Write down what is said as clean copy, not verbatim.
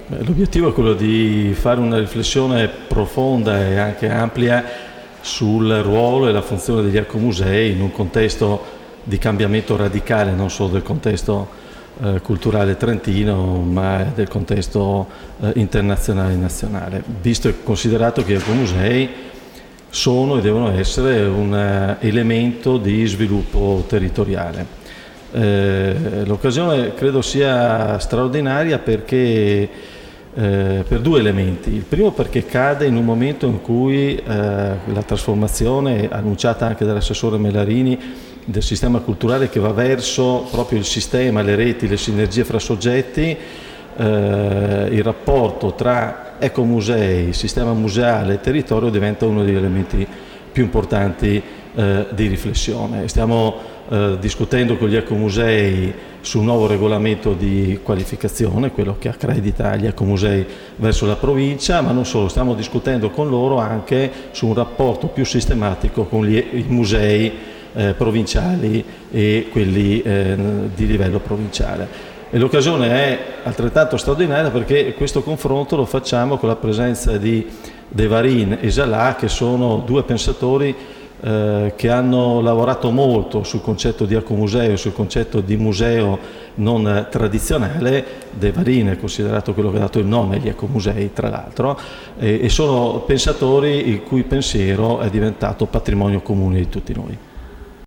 L'obiettivo è quello di fare una riflessione profonda e anche ampia sul ruolo e la funzione degli ecomusei in un contesto di cambiamento radicale, non solo del contesto culturale trentino, ma del contesto internazionale e nazionale, visto e considerato che gli ecomusei sono e devono essere un elemento di sviluppo territoriale. L'occasione credo sia straordinaria perché per due elementi. Il primo perché cade in un momento in cui la trasformazione annunciata anche dall'assessore Melarini del sistema culturale che va verso proprio il sistema, le reti, le sinergie fra soggetti, il rapporto tra ecomusei, sistema museale e territorio diventa uno degli elementi più importanti di riflessione. Stiamo discutendo con gli ecomusei su un nuovo regolamento di qualificazione, quello che accredita gli ecomusei verso la provincia, ma non solo, stiamo discutendo con loro anche su un rapporto più sistematico con i musei provinciali e quelli di livello provinciale. E l'occasione è altrettanto straordinaria perché questo confronto lo facciamo con la presenza di De Varin e Jalà, che sono due pensatori che hanno lavorato molto sul concetto di ecomuseo, sul concetto di museo non tradizionale. De Varin è considerato quello che ha dato il nome agli ecomusei, tra l'altro, e sono pensatori il cui pensiero è diventato patrimonio comune di tutti noi.